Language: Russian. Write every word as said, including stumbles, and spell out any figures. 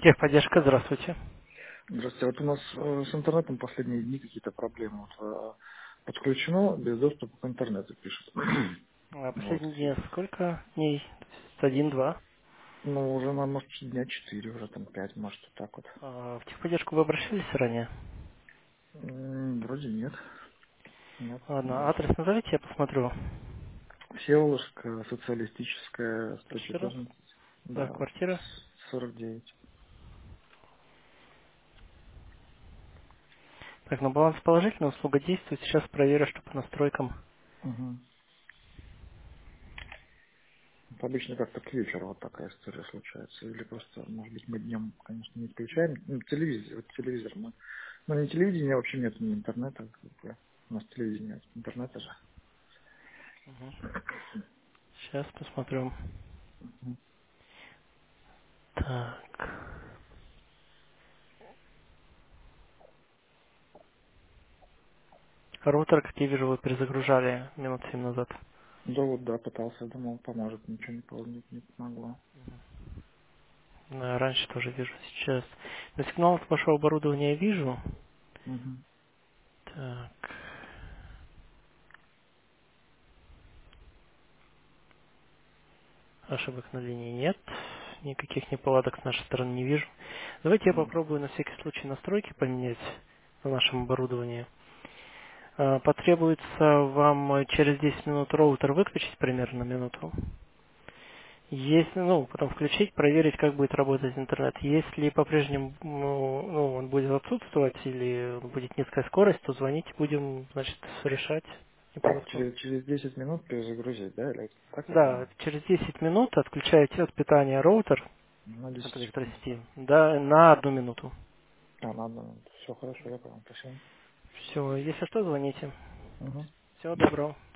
Техподдержка, здравствуйте. Здравствуйте. Вот у нас э, с интернетом последние дни какие-то проблемы. Вот, э, подключено без доступа к интернету, пишет. А Вот. последние дни сколько дней? С один-два. Ну, уже, на, может, дня четыре, уже там пять, может, вот так вот. А в техподдержку вы обращались ранее? М, Вроде нет. Нет, Ладно, нет. адрес назовите, я посмотрю. Всеволожская, социалистическая, сто Еще раз. четырнадцать, Да, да, квартира. сорок девять. Так, на баланс положительный, услуга действует. Сейчас проверю, что по настройкам. Угу. Это обычно как-то к вечеру вот такая история случается. Или просто, может быть, мы днем, конечно, не включаем. Ну, телевизор, вот телевизор мы. Ну, не телевидения, вообще нет, ни интернета. Как бы. У нас телевидение нет, интернета же. Угу. Сейчас посмотрю. Мгм. Так. Роутер, как я вижу, вы перезагружали минут семь назад. Да вот, да, пытался, думал, поможет, ничего не, пол- не, не помогло. Да, раньше тоже вижу. Сейчас. На сигнал от вашего оборудования я вижу. Мгм. Так. Ошибок на линии нет. Никаких неполадок с нашей стороны не вижу. Давайте я М. попробую на всякий случай настройки поменять на нашем оборудовании. А, Потребуется вам через десять минут роутер выключить примерно на минуту. Если, ну, потом включить, проверить, как будет работать интернет. Если по-прежнему ну, ну, он будет отсутствовать или будет низкая скорость, то звонить будем, значит, решать и по вопросу. Через, через десять минут перезагрузить, да, или так я Да, понял? через десять минут отключаете от питания роутер На от десять секунд. электросети. Да, на одну минуту. А, надо. Все хорошо, я понял, спасибо. Все, если что, звоните. Угу. Всего доброго.